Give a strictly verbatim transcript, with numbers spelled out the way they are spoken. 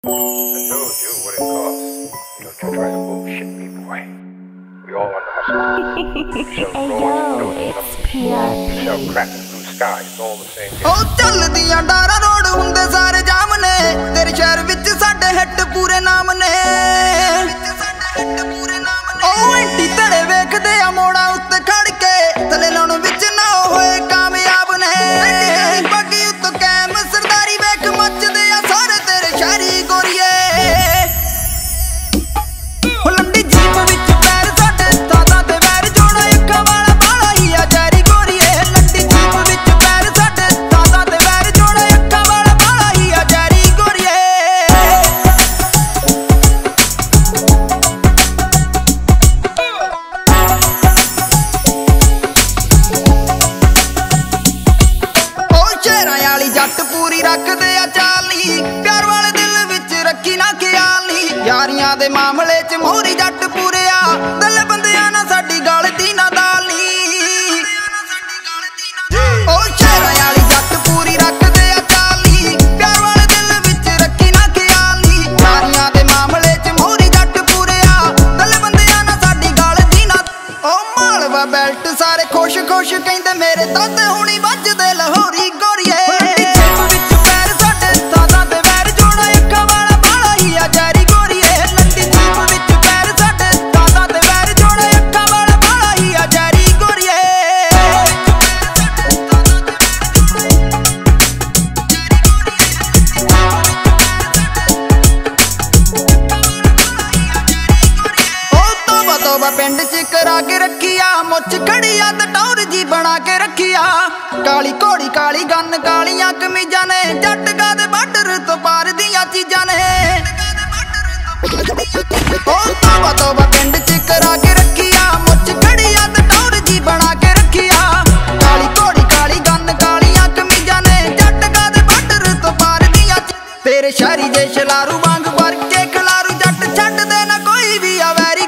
I told you what it costs. Don't you try to bullshit me, boy. We all on the hustle. Sell Hey drawers, yo, notes, it's P R P. sell crack in blue skies. It's all the same thing. ਉਹ ਚੱਲਦੀਆਂ ਡਾਰਾ road ਹੁੰਦੇ ਸਾਰੇ ਜਾਮ ਨੇ ਤੇਰੇ ਸ਼ਹਿਰ ਵਿੱਚ ਸਾਡੇ hit ਪੂਰੇ ਨਾਮ ਨੇ ਉਹ ਐਂਟੀ ਤੇਰੇ ਵੇਖਦੇ ਆ ਮੋੜਾਂ ਉੱਤੇ ਖੜ ਕੇ ਥੱਲੇ ਲਾਉਣ ਵਿੱਚ ਨਾ ਹੋਏ ਕਾਮਯਾਬ ਨੇ ਬਾਕੀ ਉੱਤੋਂ ਕੈਮ ਸਰਦਾਰੀ ਵੇਖ ਮੱਚਦੇ ਆ ਸਾਰੇ ਤੇਰੇ ਸ਼ਹਿਰੀ ਗੋਰੀਏ ਲੰਡੀ ਜੀਪ ਵਿੱਚ ਪੈਰ ਸਾਡੇ ਥਾਂ ਤੇ ਵੈਰ ਜੋੜਾ ਅੱਖਾਂ ਵਾਲਾ ਬਾਲਾ ਹੀ ਆ ਜੈਰੀ ਗੋਰੀਏ ਲੰਡੀ ਜੀਪ ਵਿੱਚ ਪੈਰ ਸਾਡੇ ਥਾਂ ਤੇ ਵੈਰ ਜੋੜਾ ਅੱਖਾਂ ਵਾਲਾ ਬਾਲਾ ਹੀ ਆ ਜੈਰੀ ਗੋਰੀਏ ਉਹ ਸ਼ੇਰਾਂ ਵਾਲੀ ਜੱਟ ਪੂਰੀ ਰੱਖਦੇ ਆ ਚਾਲ ਨੀ ਪਿਆਰ ਵਾਲੇ ਦਿਲ ਵਿੱਚ ਰੱਖੀ ਨਾ ਖਿਆਲ ਨੀ ਯਾਰੀਆਂ ਦੇ ਮਾਮਲੇ 'ਚ ਮੋਹਰੀ ਜੱਟ ਪੂਰੇ ਆ ਦਿਲ ਬੰਦਿਆਂ ਨਾਲ ਸਾਡੀ ਗੱਲ ਦੀ ਨਾ ਦਾਲ ਨੀ ਉਹ ਸ਼ੇਰਾਂ ਵਾਲੀ ਜੱਟ ਪੂਰੀ ਰੱਖਦੇ ਆ ਚਾਲ ਨੀ ਪਿਆਰ ਵਾਲੇ ਦਿਲ ਵਿੱਚ ਰੱਖੀ ਨਾ ਖਿਆਲ ਨੀ ਯਾਰੀਆਂ ਦੇ ਮਾਮਲੇ 'ਚ ਮੋਹਰੀ ਜੱਟ ਪੂਰੇ ਆ ਦਿਲ ਬੰਦਿਆਂ ਨਾਲ ਸਾਡੀ ਗੱਲ ਦੀ ਨਾ ਉਹ ਮਾਲਵਾ ਬੈਲਟ ਸਾਰੇ ਖੁਸ਼ ਖੁਸ਼ ਕਹਿੰਦੇ ਮੇਰੇ ਤਾਤੇ ਹੁਣੀ ਵੱਜਦੇ ਲਾਹੌਰੀ ਗੋਰੀਏ ਪਿੰਡ ਚ ਕਰਾ ਕੇ ਰੱਖਿਆ ਮੁੱਛ ਖੜੀਆ ਤੇ ਟੌਰ ਜੀ ਬਣਾ ਕੇ ਰੱਖਿਆ ਕਾਲੀ ਘੋੜੀ ਕਾਲੀ ਗੰਨ ਕਾਲੀਆਂ ਕਮੀਜ਼ਾਂ ਨੇ ਜੱਟ ਗਾ ਦੇ ਬਾਰਡਰ ਤੋਂ ਪਾਰ ਦੀਆਂ ਚੀਜ਼ਾਂ ਨੇ ਉਹ ਤੋਬਾ ਤੋਬਾ ਪਿੰਡ ਚ ਕਰਾ ਕੇ ਰੱਖਿਆ ਮੁੱਛ ਖੜੀਆ ਤੇ ਟੌਰ ਜੀ ਬਣਾ ਕੇ ਰੱਖਿਆ ਕਾਲੀ ਘੋੜੀ ਕਾਲੀ ਗੰਨ ਕਾਲੀਆਂ ਕਮੀਜ਼ਾਂ ਨੇ ਜੱਟ ਗਾ ਦੇ ਬਾਰਡਰ ਤੋਂ ਪਾਰ ਦੀਆਂ ਤੇਰੇ ਸ਼ਹਿਰੀ ਦੇ ਸ਼ਲਾਰੂ ਵਾਂਗ ਵਰ ਕੇ ਖਲਾਰੂ ਜੱਟ ਛੱਡਦੇ ਨਾ ਕੋਈ ਵੀ ਆ ਵੈਰੀ